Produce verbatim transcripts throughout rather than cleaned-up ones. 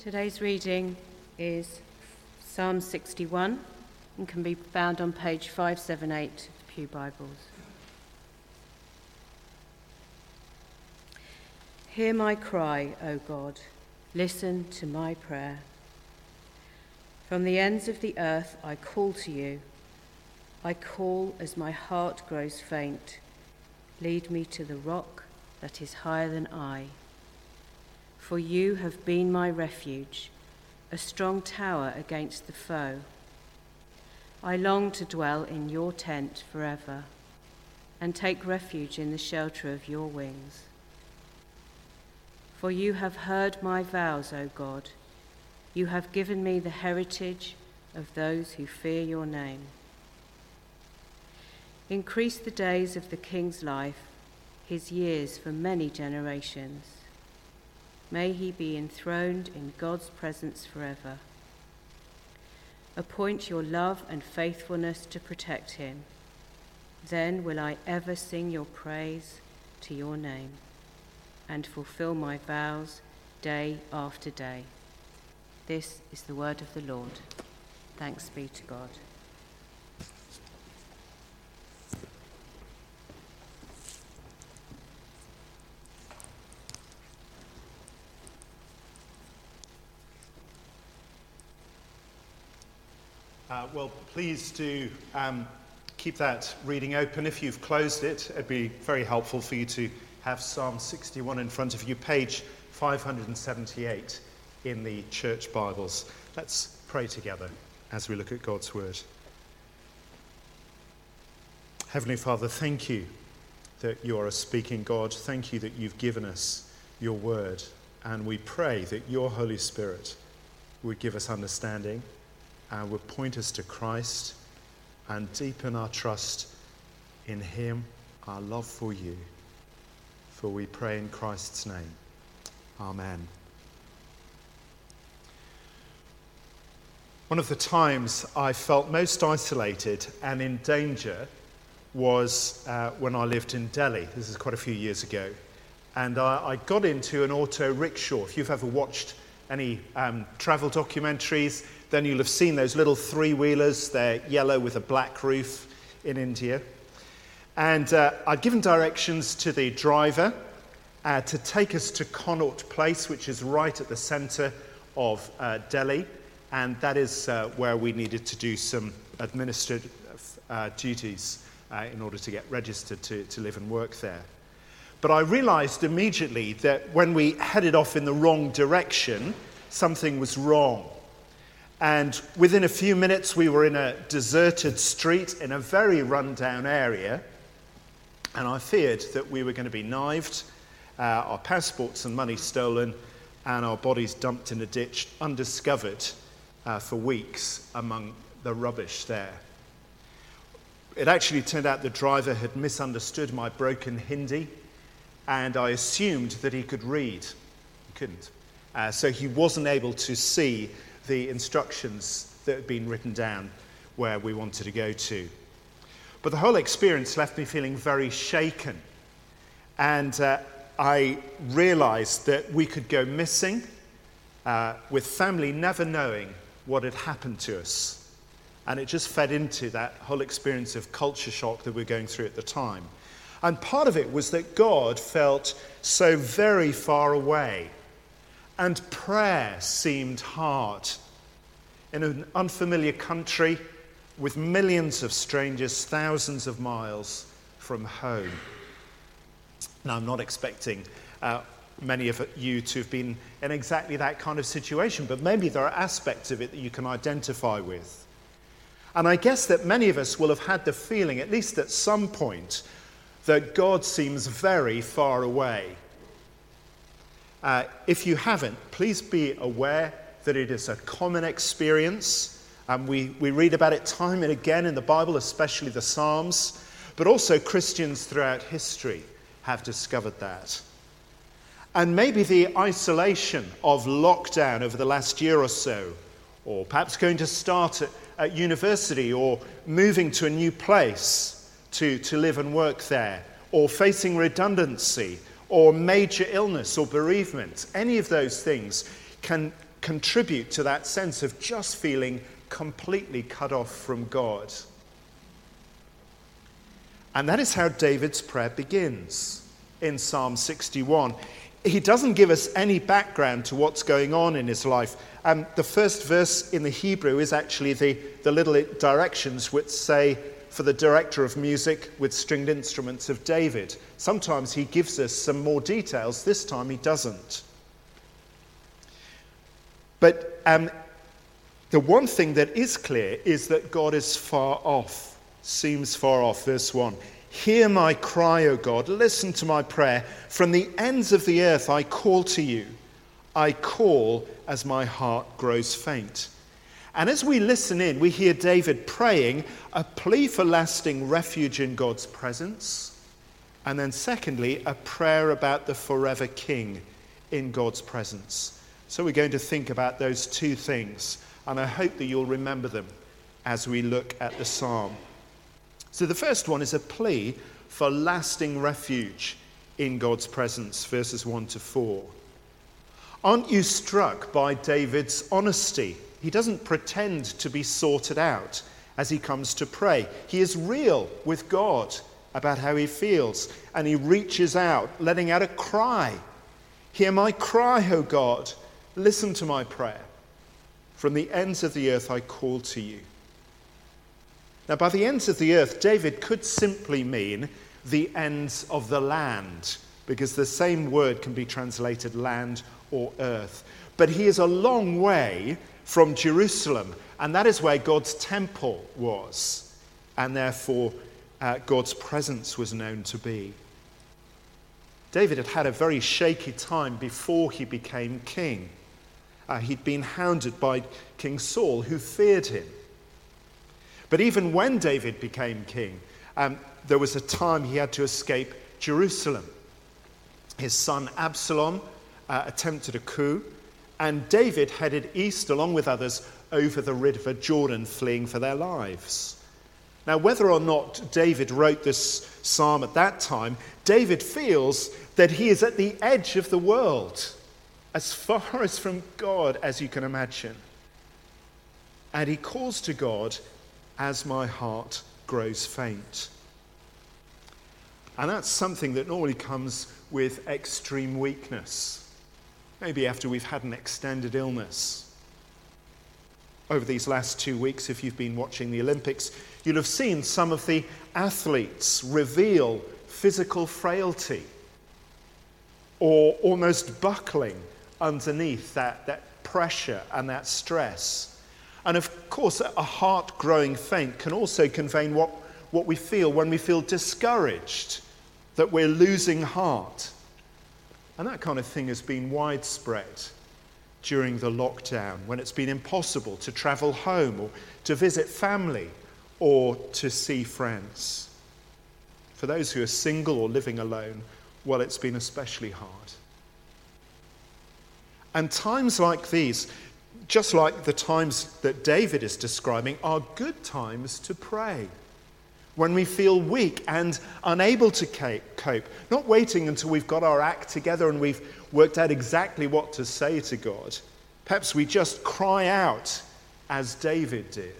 Today's reading is Psalm sixty-one and can be found on page five seventy-eight of the Pew Bibles. Hear my cry, O God, listen to my prayer. From the ends of the earth I call to you. I call as my heart grows faint. Lead me to the rock that is higher than I. For you have been my refuge, a strong tower against the foe. I long to dwell in your tent forever and take refuge in the shelter of your wings. For you have heard my vows, O God. You have given me the heritage of those who fear your name. Increase the days of the king's life, his years for many generations. May he be enthroned in God's presence forever. Appoint your love and faithfulness to protect him. Then will I ever sing your praise to your name and fulfill my vows day after day. This is the word of the Lord. Thanks be to God. Uh, well, please do um, keep that reading open. If you've closed it, it'd be very helpful for you to have Psalm sixty-one in front of you, page five seventy-eight in the church Bibles. Let's pray together as we look at God's word. Heavenly Father, thank you that you are a speaking God. Thank you that you've given us your word. And we pray that your Holy Spirit would give us understanding and would point us to Christ and deepen our trust in him, our love for you. For we pray in Christ's name. Amen. One of the times I felt most isolated and in danger was uh, when I lived in Delhi. This is quite a few years ago. And I, I got into an auto rickshaw. If you've ever watched any um, travel documentaries, then you'll have seen those little three-wheelers. They're yellow with a black roof in India. And uh, I'd given directions to the driver uh, to take us to Connaught Place, which is right at the centre of uh, Delhi. And that is uh, where we needed to do some administrative uh, duties uh, in order to get registered to, to live and work there. But I realised immediately that when we headed off in the wrong direction, something was wrong. And within a few minutes, we were in a deserted street in a very run-down area. And I feared that we were going to be knifed, uh, our passports and money stolen, and our bodies dumped in a ditch, undiscovered uh, for weeks among the rubbish there. It actually turned out the driver had misunderstood my broken Hindi, and I assumed that he could read. He couldn't. Uh, so he wasn't able to see the instructions that had been written down where we wanted to go to. But the whole experience left me feeling very shaken. And uh, I realized that we could go missing uh, with family never knowing what had happened to us. And it just fed into that whole experience of culture shock that we were going through at the time. And part of it was that God felt so very far away. And prayer seemed hard. In an unfamiliar country with millions of strangers, thousands of miles from home. Now, I'm not expecting uh, many of you to have been in exactly that kind of situation, but maybe there are aspects of it that you can identify with. And I guess that many of us will have had the feeling, at least at some point, that God seems very far away. Uh, if you haven't, please be aware that it is a common experience. Um, we, we read about it time and again in the Bible, especially the Psalms, but also Christians throughout history have discovered that. And maybe the isolation of lockdown over the last year or so, or perhaps going to start at, at university or moving to a new place to, to live and work there, or facing redundancy, or major illness or bereavement, any of those things can contribute to that sense of just feeling completely cut off from God. And that is how David's prayer begins in Psalm sixty-one. He doesn't give us any background to what's going on in his life. Um, the first verse in the Hebrew is actually the, the little directions which say, for the director of music with stringed instruments of David. Sometimes he gives us some more details. This time he doesn't. But um, the one thing that is clear is that God is far off, seems far off. Verse one. Hear my cry, O God, listen to my prayer. From the ends of the earth I call to you. I call as my heart grows faint. And as we listen in, we hear David praying a plea for lasting refuge in God's presence. And then secondly, a prayer about the forever king in God's presence. So we're going to think about those two things. And I hope that you'll remember them as we look at the psalm. So the first one is a plea for lasting refuge in God's presence, verses one to four. Aren't you struck by David's honesty? He doesn't pretend to be sorted out as he comes to pray. He is real with God about how he feels, and he reaches out, letting out a cry. Hear my cry, O God. Listen to my prayer. From the ends of the earth I call to you. Now, by the ends of the earth, David could simply mean the ends of the land, because the same word can be translated land or earth. But he is a long way from Jerusalem, and that is where God's temple was, and therefore uh, God's presence was known to be. David had had a very shaky time before he became king. Uh, he'd been hounded by King Saul, who feared him. But even when David became king, um, there was a time he had to escape Jerusalem. His son Absalom uh, attempted a coup, and David headed east along with others over the river Jordan, fleeing for their lives. Now, whether or not David wrote this psalm at that time, David feels that he is at the edge of the world, as far as from God as you can imagine. And he calls to God, as my heart grows faint. And that's something that normally comes with extreme weakness. Maybe after we've had an extended illness. Over these last two weeks, if you've been watching the Olympics, you'll have seen some of the athletes reveal physical frailty or almost buckling underneath that, that pressure and that stress. And of course, a heart growing faint can also convey what, what we feel when we feel discouraged, that we're losing heart. And that kind of thing has been widespread during the lockdown, when it's been impossible to travel home or to visit family or to see friends. For those who are single or living alone, well, it's been especially hard. And times like these, just like the times that David is describing, are good times to pray. When we feel weak and unable to cope, not waiting until we've got our act together and we've worked out exactly what to say to God. Perhaps we just cry out as David did.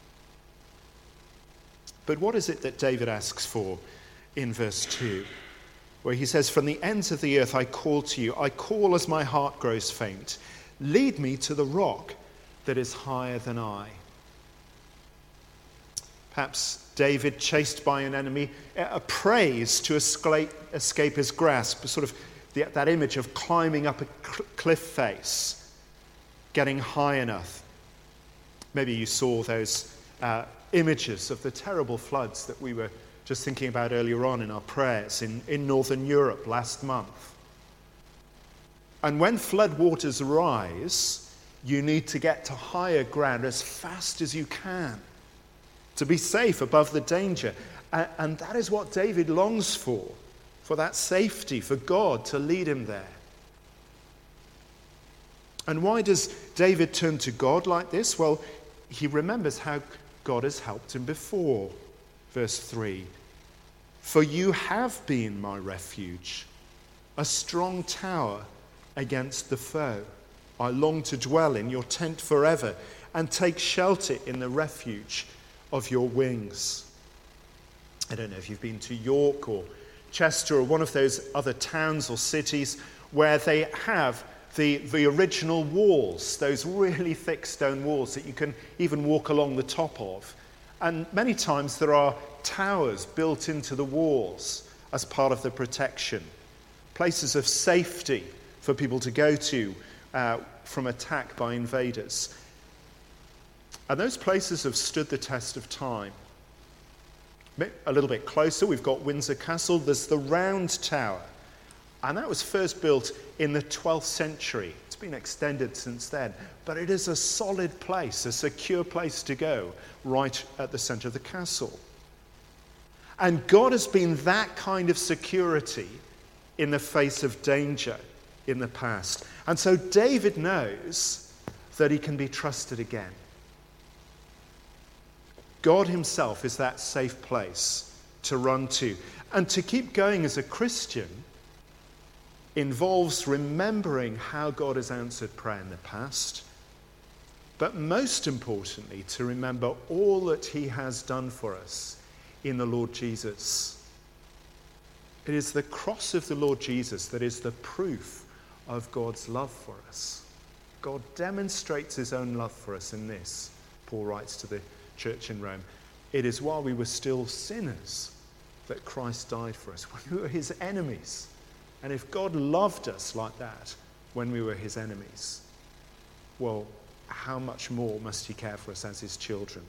But what is it that David asks for in verse two? Where he says, from the ends of the earth I call to you. I call as my heart grows faint. Lead me to the rock that is higher than I. Perhaps David, chased by an enemy, uh, prays to escape, escape his grasp, sort of the, that image of climbing up a cl- cliff face, getting high enough. Maybe you saw those uh, images of the terrible floods that we were just thinking about earlier on in our prayers in, in Northern Europe last month. And when flood waters rise, you need to get to higher ground as fast as you can to be safe above the danger. And, and that is what David longs for, for that safety, for God to lead him there. And why does David turn to God like this? Well, he remembers how God has helped him before. Verse three, for you have been my refuge, a strong tower against the foe. I long to dwell in your tent forever and take shelter in the refuge of your wings. I don't know if you've been to York or Chester or one of those other towns or cities where they have the, the original walls, those really thick stone walls that you can even walk along the top of. And many times there are towers built into the walls as part of the protection, places of safety for people to go to uh, from attack by invaders. And those places have stood the test of time. A little bit closer, we've got Windsor Castle. There's the Round Tower, and that was first built in the twelfth century. It's been extended since then, but it is a solid place, a secure place to go, right at the centre of the castle. And God has been that kind of security in the face of danger in the past. And so David knows that he can be trusted again. God himself is that safe place to run to. And to keep going as a Christian involves remembering how God has answered prayer in the past, but most importantly, to remember all that he has done for us in the Lord Jesus. It is the cross of the Lord Jesus that is the proof of God's love for us. God demonstrates his own love for us in this. Paul writes to the church in Rome. It is while we were still sinners that Christ died for us, when we were his enemies. And if God loved us like that when we were his enemies, well, how much more must he care for us as his children?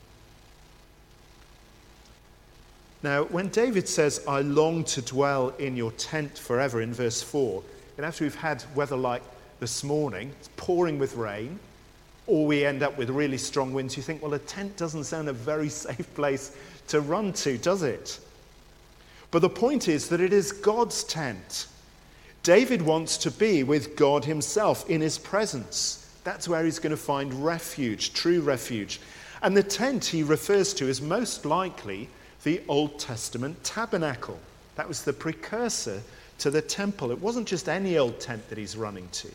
Now, when David says, I long to dwell in your tent forever, in verse four, and after we've had weather like this morning, it's pouring with rain, or we end up with really strong winds, you think, well, a tent doesn't sound a very safe place to run to, does it? But the point is that it is God's tent. David wants to be with God himself in his presence. That's where he's going to find refuge, true refuge. And the tent he refers to is most likely the Old Testament tabernacle. That was the precursor to the temple. It wasn't just any old tent that he's running to.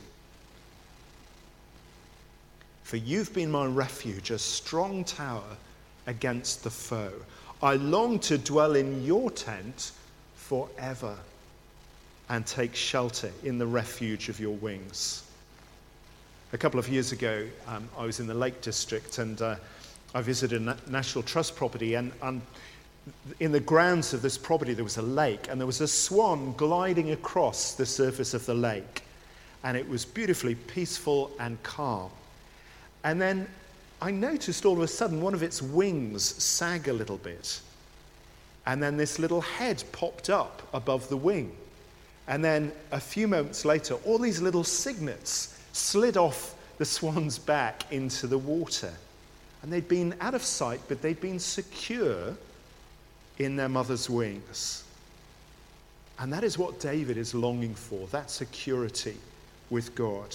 For you've been my refuge, a strong tower against the foe. I long to dwell in your tent forever and take shelter in the refuge of your wings. A couple of years ago, um, I was in the Lake District, and uh, I visited a National Trust property, and, and in the grounds of this property there was a lake, and there was a swan gliding across the surface of the lake, and it was beautifully peaceful and calm. And then I noticed all of a sudden one of its wings sag a little bit. And then this little head popped up above the wing. And then a few moments later, all these little cygnets slid off the swan's back into the water. And they'd been out of sight, but they'd been secure in their mother's wings. And that is what David is longing for, that security with God.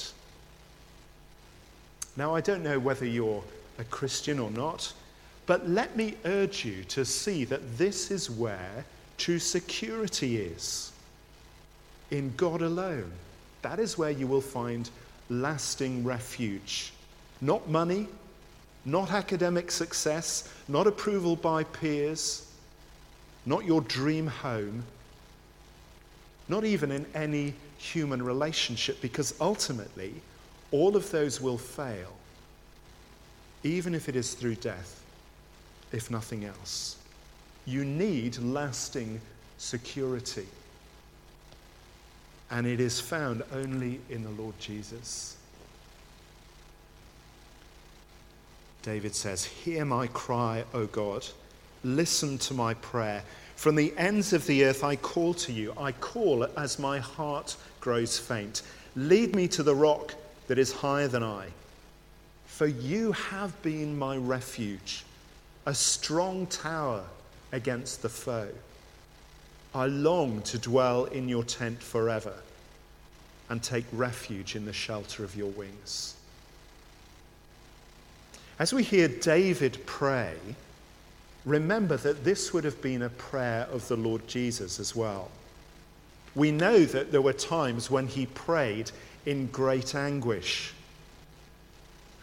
Now, I don't know whether you're a Christian or not, but let me urge you to see that this is where true security is. In God alone. That is where you will find lasting refuge. Not money, not academic success, not approval by peers, not your dream home, not even in any human relationship, because ultimately, all of those will fail, even if it is through death, if nothing else. You need lasting security. And it is found only in the Lord Jesus. David says, hear my cry, O God. Listen to my prayer. From the ends of the earth I call to you. I call as my heart grows faint. Lead me to the rock that is higher than I. For you have been my refuge, a strong tower against the foe. I long to dwell in your tent forever and take refuge in the shelter of your wings. As we hear David pray, remember that this would have been a prayer of the Lord Jesus as well. We know that there were times when he prayed in great anguish.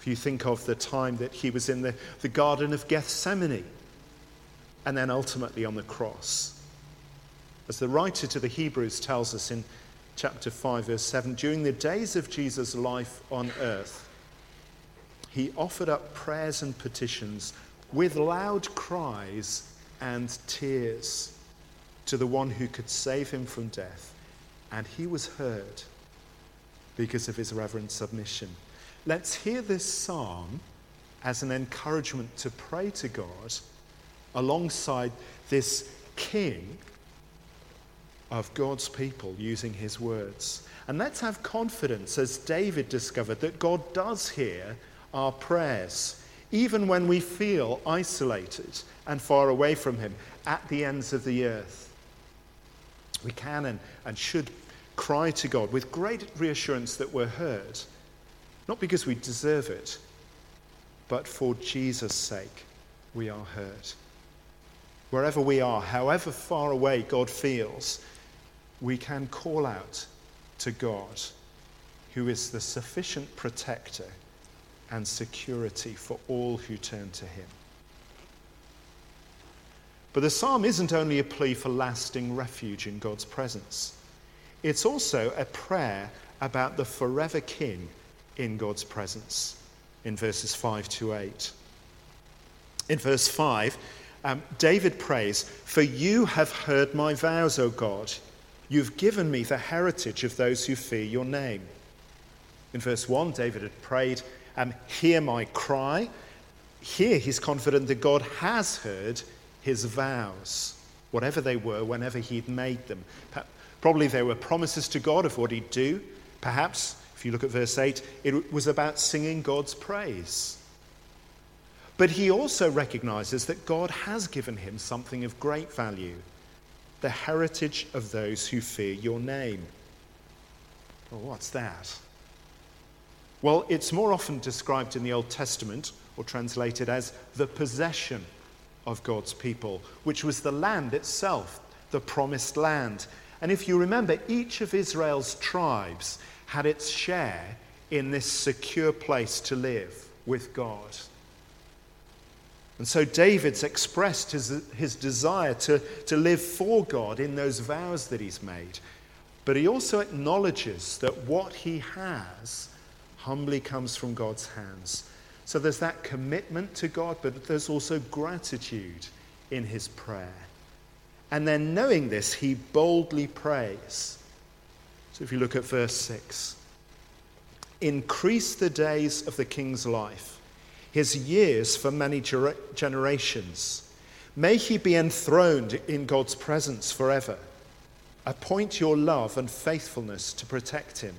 If you think of the time that he was in the, the Garden of Gethsemane and then ultimately on the cross. As the writer to the Hebrews tells us in chapter five, verse seven, during the days of Jesus' life on earth, he offered up prayers and petitions with loud cries and tears to the one who could save him from death, and he was heard because of his reverent submission. Let's hear this psalm as an encouragement to pray to God alongside this king of God's people using his words. And let's have confidence, as David discovered, that God does hear our prayers, even when we feel isolated and far away from him at the ends of the earth. We can and, and should cry to God with great reassurance that we're heard, not because we deserve it, but for Jesus' sake we are heard. Wherever we are, however far away God feels, we can call out to God, who is the sufficient protector and security for all who turn to him. But the psalm isn't only a plea for lasting refuge in God's presence. It's also a prayer about the forever king in God's presence in verses five to eight. In verse five, um, David prays, "For you have heard my vows, O God. You've given me the heritage of those who fear your name." In verse one, David had prayed, um, "Hear my cry." Here he's confident that God has heard his vows, whatever they were, whenever he'd made them. Probably they were promises to God of what he'd do. Perhaps, if you look at verse eight, it was about singing God's praise. But he also recognizes that God has given him something of great value, the heritage of those who fear your name. Well, what's that? Well, it's more often described in the Old Testament, or translated as the possession of God's people, which was the land itself, the promised land. And if you remember, each of Israel's tribes had its share in this secure place to live with God. And so David's expressed his, his desire to, to live for God in those vows that he's made. But he also acknowledges that what he has humbly comes from God's hands. So there's that commitment to God, but there's also gratitude in his prayer. And then knowing this, he boldly prays. So if you look at verse six, "Increase the days of the king's life, his years for many ger- generations. May he be enthroned in God's presence forever. Appoint your love and faithfulness to protect him."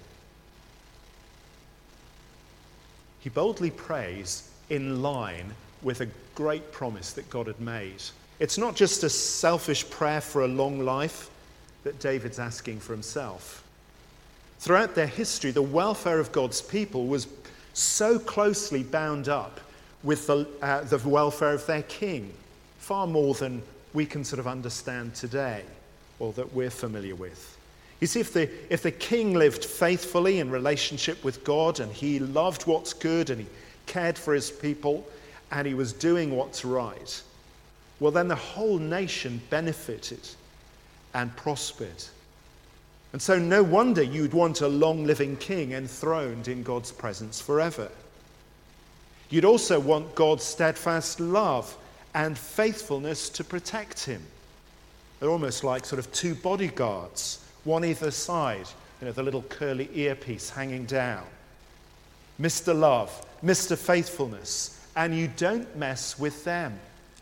He boldly prays in line with a great promise that God had made. It's not just a selfish prayer for a long life that David's asking for himself. Throughout their history, the welfare of God's people was so closely bound up with the, uh, the welfare of their king, far more than we can sort of understand today, or that we're familiar with. You see, if the, if the king lived faithfully in relationship with God, and he loved what's good, and he cared for his people, and he was doing what's right, well, then the whole nation benefited and prospered. And so no wonder you'd want a long-living king enthroned in God's presence forever. You'd also want God's steadfast love and faithfulness to protect him. They're almost like sort of two bodyguards, one either side, you know, the little curly earpiece hanging down. Mister Love, Mister Faithfulness, and you don't mess with them.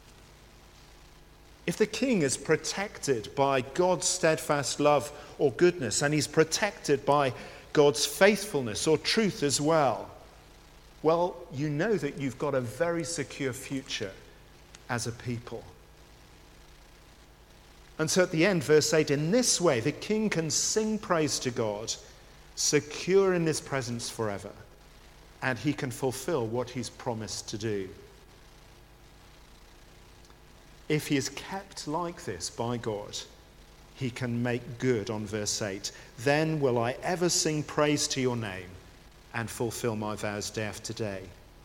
If the king is protected by God's steadfast love or goodness, and he's protected by God's faithfulness or truth as well, well, you know that you've got a very secure future as a people. And so at the end, verse eight, in this way, the king can sing praise to God, secure in his presence forever, and he can fulfill what he's promised to do. If he is kept like this by God, he can make good on verse eight. Then will I ever sing praise to your name and fulfill my vows day after day.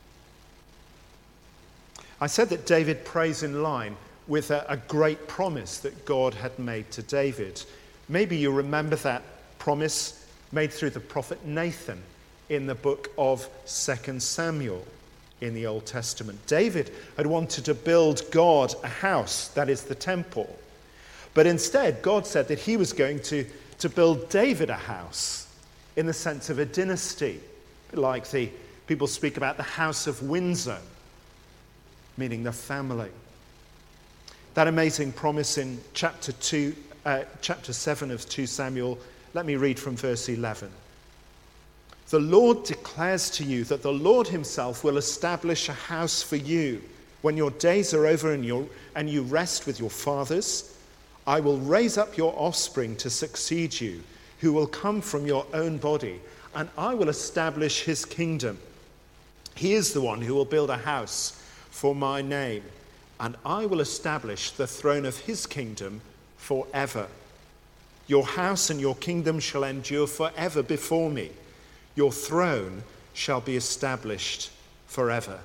I said that David prays in line with a, a great promise that God had made to David. Maybe you remember that promise made through the prophet Nathan in the book of Second Samuel in the Old Testament. David had wanted to build God a house, that is the temple. But instead, God said that he was going to, to build David a house in the sense of a dynasty, like the people speak about the House of Windsor, meaning the family. That amazing promise in chapter two, uh, chapter seven of Second Samuel. Let me read from verse eleven. The Lord declares to you that the Lord himself will establish a house for you. When your days are over and, your, and you rest with your fathers, I will raise up your offspring to succeed you, who will come from your own body, and I will establish his kingdom. He is the one who will build a house for my name, and I will establish the throne of his kingdom forever. Your house and your kingdom shall endure forever before me. Your throne shall be established forever.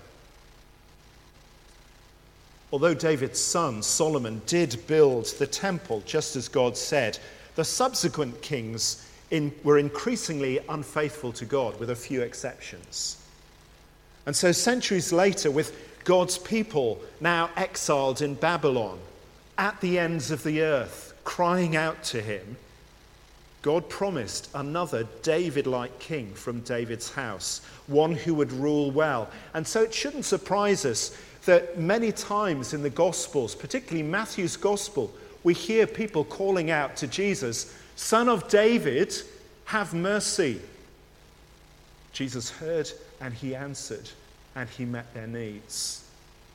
Although David's son Solomon did build the temple, just as God said, the subsequent kings in, were increasingly unfaithful to God, with a few exceptions. And so centuries later, with God's people now exiled in Babylon, at the ends of the earth, crying out to him, God promised another David-like king from David's house, one who would rule well. And so it shouldn't surprise us that many times in the Gospels, particularly Matthew's Gospel, we hear people calling out to Jesus, Son of David, have mercy. Jesus heard and he answered and he met their needs.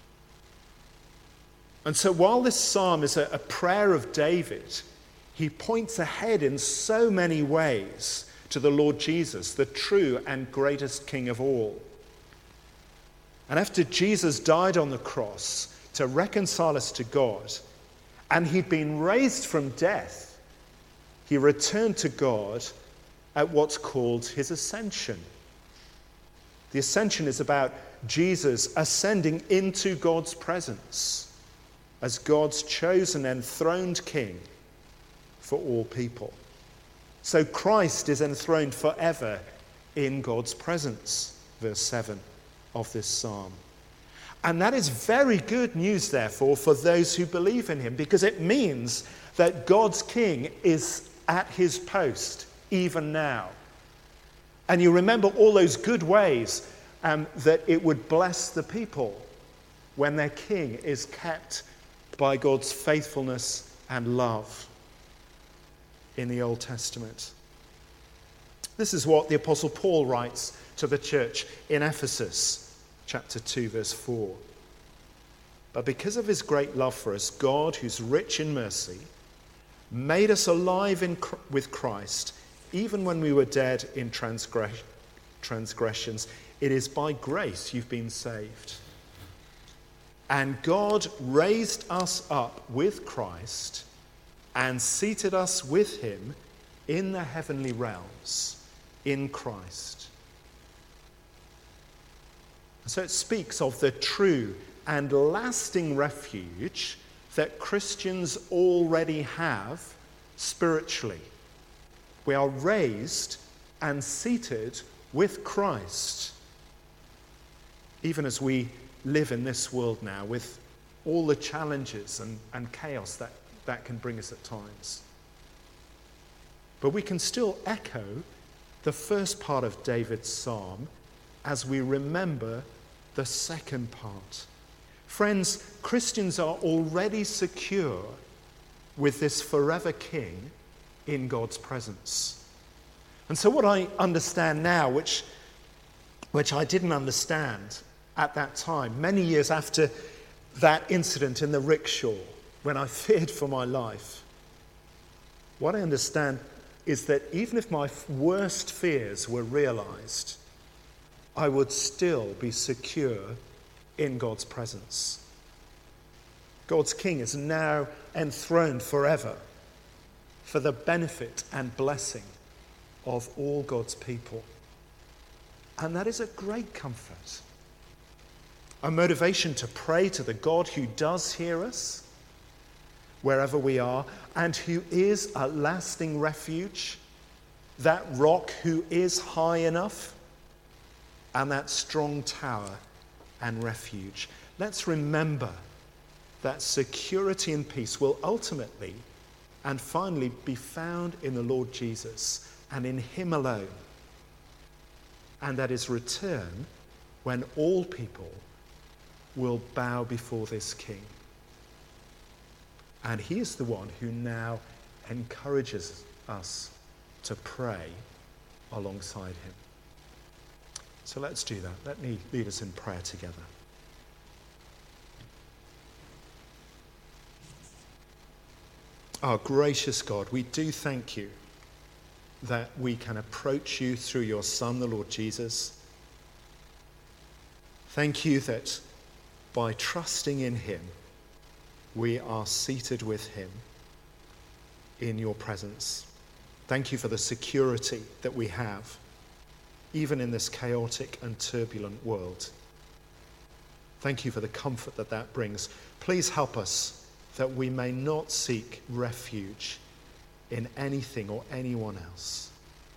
And so while this psalm is a, a prayer of David, he points ahead in so many ways to the Lord Jesus, the true and greatest King of all. And after Jesus died on the cross to reconcile us to God, and he'd been raised from death, he returned to God at what's called his ascension. The ascension is about Jesus ascending into God's presence as God's chosen and enthroned King for all people. So Christ is enthroned forever in God's presence, verse seven of this psalm. And that is very good news, therefore, for those who believe in him, because it means that God's King is at his post even now. And you remember all those good ways um, that it would bless the people when their King is kept by God's faithfulness and love in the Old Testament. This is what the Apostle Paul writes to the church in Ephesus, chapter two, verse four. But because of his great love for us, God, who's rich in mercy, made us alive in, with Christ, even when we were dead in transgress, transgressions. It is by grace you've been saved. And God raised us up with Christ and seated us with him in the heavenly realms in Christ. So it speaks of the true and lasting refuge that Christians already have spiritually. We are raised and seated with Christ, even as we live in this world now with all the challenges and, and chaos that that can bring us at times. But we can still echo the first part of David's psalm as we remember the second part. Friends, Christians are already secure with this forever King in God's presence. And so what I understand now, which, which I didn't understand at that time, many years after that incident in the rickshaw, when I feared for my life, what I understand is that even if my worst fears were realized, I would still be secure in God's presence. God's King is now enthroned forever for the benefit and blessing of all God's people. And that is a great comfort. a motivation to pray to the God who does hear us wherever we are, and who is a lasting refuge, that rock who is high enough, and that strong tower and refuge. Let's remember that security and peace will ultimately and finally be found in the Lord Jesus and in him alone, and at his return when all people will bow before this King. And he is the one who now encourages us to pray alongside him. So let's do that. Let me lead us in prayer together. Our gracious God, we do thank you that we can approach you through your Son, the Lord Jesus. Thank you that by trusting in him, we are seated with him in your presence. Thank you for the security that we have, even in this chaotic and turbulent world. Thank you for the comfort that that brings. Please help us that we may not seek refuge in anything or anyone else.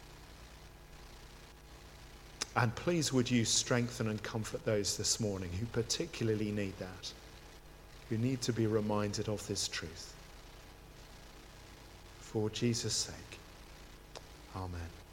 And please would you strengthen and comfort those this morning who particularly need that, who need to be reminded of this truth. For Jesus' sake, amen.